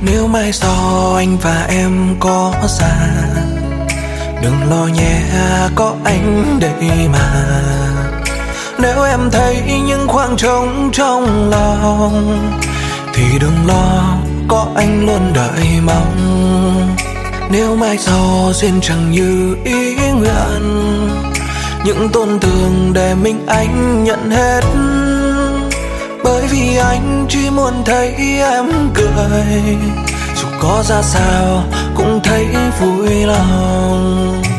Nếu mai sau anh và em có xa, đừng lo nhé, có anh đây mà. Nếu em thấy những khoảng trống trong lòng thì đừng lo, có anh luôn đợi mong. Nếu mai sau duyên chẳng như ý nguyện, những tổn thương để mình anh nhận hết. Bởi vì anh chỉ muốn thấy em cười, dù có ra sao cũng thấy vui lòng.